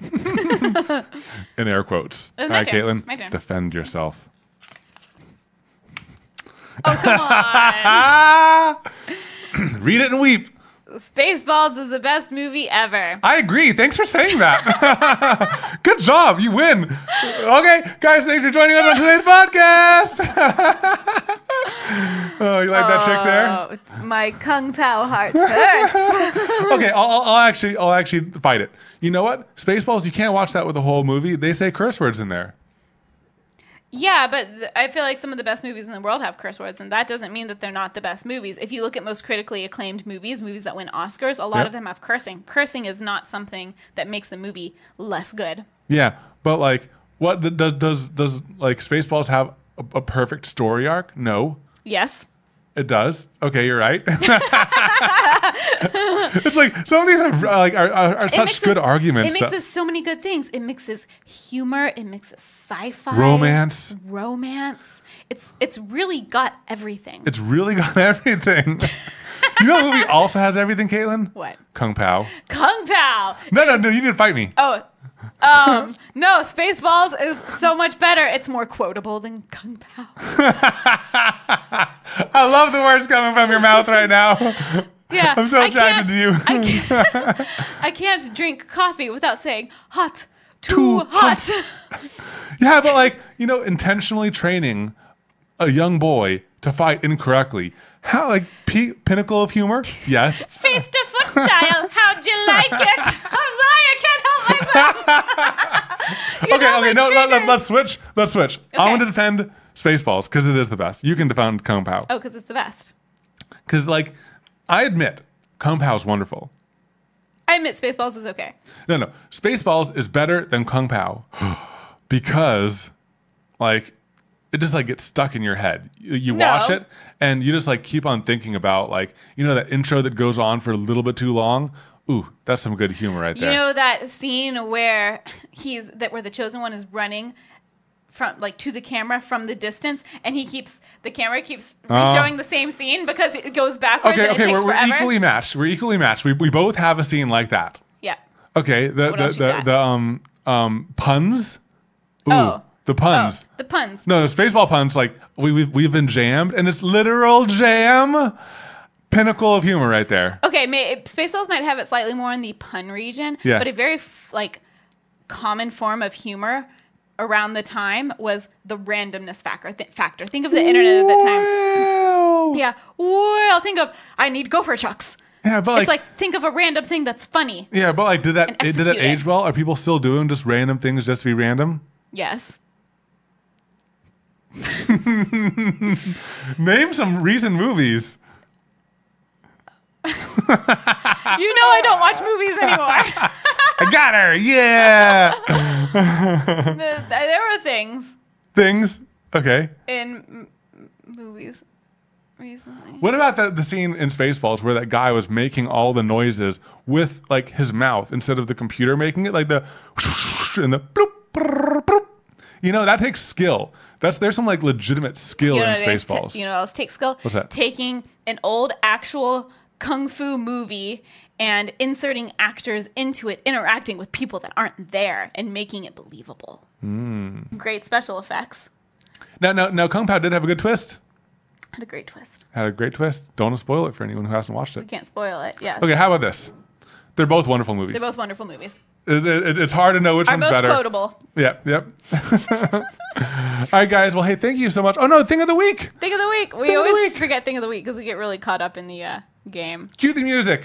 In air quotes. All right, turn. Caitlin, My turn. defend yourself. Oh, come on. Read it and weep. Spaceballs is the best movie ever. I agree. Thanks for saying that. Good job. You win. Okay, guys, thanks for joining us on today's podcast. Oh, you like that trick there? My Kung Pao heart hurts. Okay, I'll actually fight it. You know what? Spaceballs, you can't watch that with the whole movie. They say curse words in there. Yeah, but I feel like some of the best movies in the world have curse words, and that doesn't mean that they're not the best movies. If you look at most critically acclaimed movies that win Oscars, a lot of them have cursing. Cursing is not something that makes the movie less good. Yeah, but like, what does like Spaceballs have a perfect story arc? No. Yes. It does. Okay, you're right. It's like some of these are such good arguments. It mixes so many good things. It mixes humor. It mixes sci-fi, romance. It's really got everything. It's really got everything. You know who movie also has everything, Caitlin? What? Kung Pao. Kung Pao. No, you need to fight me. Oh. No, Spaceballs is so much better. It's more quotable than Kung Pao. I love the words coming from your mouth right now. Yeah, I'm so attracted to you. I can't drink coffee without saying hot, too hot. Yeah, but like, intentionally training a young boy to fight incorrectly. How, like, pinnacle of humor? Yes. Face to foot style. How'd you like it? I'm sorry, I can't help myself. Okay, no, let's switch. Okay. I'm going to defend Spaceballs because it is the best. You can defend Kung Pao. Oh, because it's the best. Because, like, I admit, Kung Pao is wonderful. I admit Spaceballs is okay. No. Spaceballs is better than Kung Pao because, like, it just, like, gets stuck in your head. You watch it, and you just, like, keep on thinking about, like, that intro that goes on for a little bit too long. Ooh, that's some good humor right there. You know that scene where where the chosen one is running from, like, to the camera from the distance, and the camera keeps showing the same scene because it goes backwards and it takes we're forever? equally matched. We're equally matched. We both have a scene like that. Yeah. Okay, the puns. Ooh, the puns. The puns. No, Spaceball puns, like, we've been jammed, and it's literal jam. Pinnacle of humor right there. Okay, Spaceballs might have it slightly more in the pun region, but a very common form of humor around the time was the randomness factor. Think of the internet at that time. Yeah. Well, think of I need gopher chucks. Yeah, but it's like think of a random thing that's funny. Yeah, but like did that age well? Are people still doing just random things just to be random? Yes. Name some recent movies. I don't watch movies anymore. I got her. Yeah. There were things. Things? Okay. In movies recently. What about the scene in Spaceballs where that guy was making all the noises with like his mouth instead of the computer making it, like the and the bloop, brrr, bloop. That takes skill. There's some like legitimate skill in Spaceballs. What else takes skill? What's that? Taking an old actual kung fu movie and inserting actors into it, interacting with people that aren't there, and making it believable. Great special effects. Now, Kung Pao did have a good twist. Had a great twist. Don't spoil it for anyone who hasn't watched it. We can't spoil it. Yeah. Okay, how about this? They're both wonderful movies. It's hard to know which one's better. Our most quotable. Yep. All right, guys. Well, hey, thank you so much. Oh, no, Thing of the Week. Thing of the Week. We always forget Thing of the Week because we get really caught up in the game. Cue the music.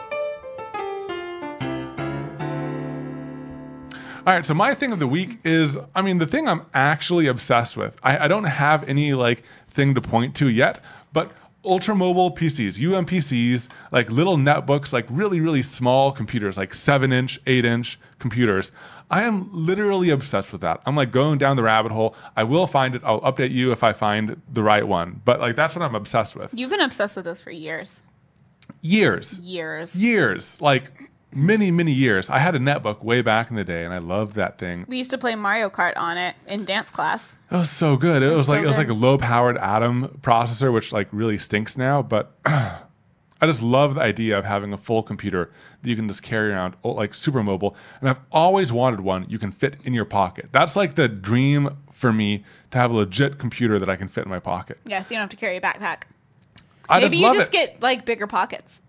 All right, so my Thing of the Week is, the thing I'm actually obsessed with. I don't have any, thing to point to yet, but ultra mobile PCs, UMPCs, like little netbooks, like really, really small computers, like 7-inch, 8-inch computers. I am literally obsessed with that. I'm like going down the rabbit hole. I will find it. I'll update you if I find the right one. But like that's what I'm obsessed with. You've been obsessed with this for years. Years. Like many, many years. I had a netbook way back in the day, and I loved that thing. We used to play Mario Kart on it in dance class. It was so good. It was like a low-powered Atom processor, which like really stinks now. But I just love the idea of having a full computer that you can just carry around, like super mobile. And I've always wanted one you can fit in your pocket. That's like the dream for me, to have a legit computer that I can fit in my pocket. Yeah, so you don't have to carry a backpack. Maybe you just get like bigger pockets.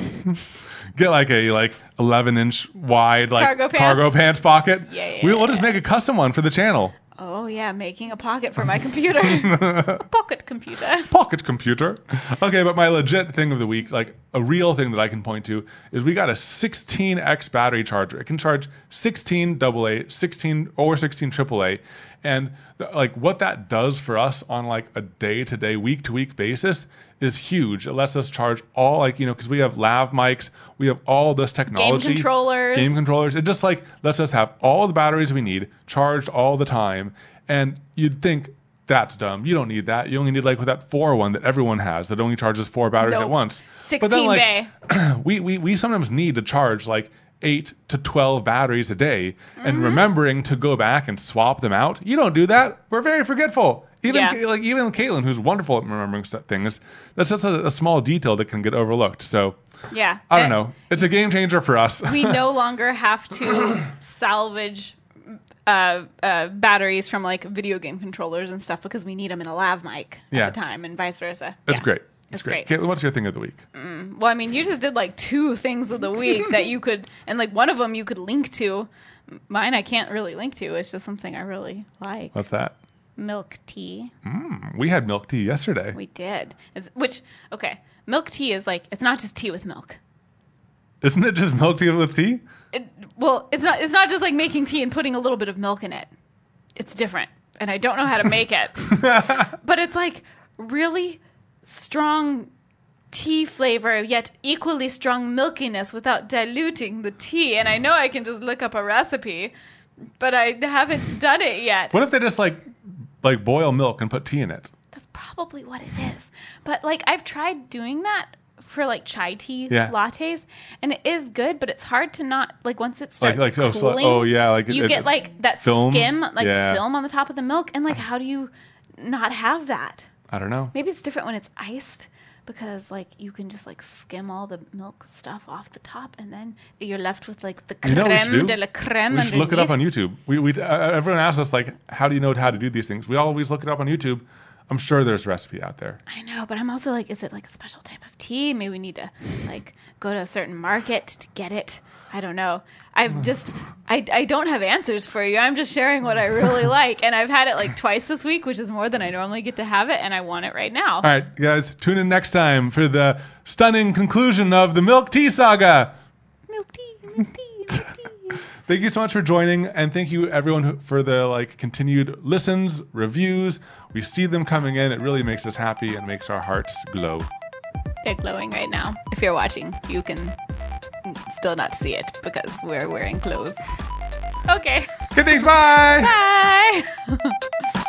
Get like a 11-inch wide cargo pants pocket. Yeah. We'll just make a custom one for the channel. Oh yeah, making a pocket for my computer. A pocket computer. Pocket computer. Okay, but my legit thing of the week, like a real thing that I can point to, is we got a 16x battery charger. It can charge 16 AA, 16 or 16 AAA. And like what that does for us on like a day-to-day, week-to-week basis is huge. It lets us charge all because we have lav mics, we have all this technology. Game controllers. It just like lets us have all the batteries we need charged all the time. And you'd think that's dumb. You don't need that. You only need like with that 4 one that everyone has that only charges 4 batteries at once. 16 bay. we sometimes need to charge like 8 to 12 batteries a day, and remembering to go back and swap them out. You don't do that. We're very forgetful. Even Caitlin, who's wonderful at remembering things, that's just a small detail that can get overlooked. So yeah, I don't know. It's a game changer for us. We no longer have to salvage batteries from like video game controllers and stuff because we need them in a lav mic at the time, and vice versa. It's great. It's great. Caitlin, what's your thing of the week? Well, I mean, you just did like 2 things of the week that you could, and like one of them you could link to. Mine I can't really link to. It's just something I really like. What's that? Milk tea. We had milk tea yesterday. We did. Milk tea is like, it's not just tea with milk. Isn't it just milk tea with tea? It's not just like making tea and putting a little bit of milk in it. It's different, and I don't know how to make it. But it's like really strong tea flavor, yet equally strong milkiness without diluting the tea. And I know I can just look up a recipe, but I haven't done it yet. What if they just like boil milk and put tea in it? That's probably what it is. But like I've tried doing that for like chai tea lattes, and it is good, but it's hard to not like once it starts cooling. You get like that film? Skim, film on the top of the milk, and like how do you not have that? I don't know. Maybe it's different when it's iced, because like you can just like skim all the milk stuff off the top, and then you're left with like the creme de la creme. We should look it up on YouTube. Everyone asks us like, how do you know how to do these things? We always look it up on YouTube. I'm sure there's a recipe out there. I know, but I'm also like, is it like a special type of tea? Maybe we need to like go to a certain market to get it. I don't know. I don't have answers for you. I'm just sharing what I really like. And I've had it like twice this week, which is more than I normally get to have it. And I want it right now. All right, guys, tune in next time for the stunning conclusion of the milk tea saga. Milk tea, milk tea, milk tea. Thank you so much for joining. And thank you everyone for the continued listens, reviews. We see them coming in. It really makes us happy and makes our hearts glow. They're glowing right now. If you're watching, you can still not see it because we're wearing clothes. Okay. Good, thanks. Bye. Bye.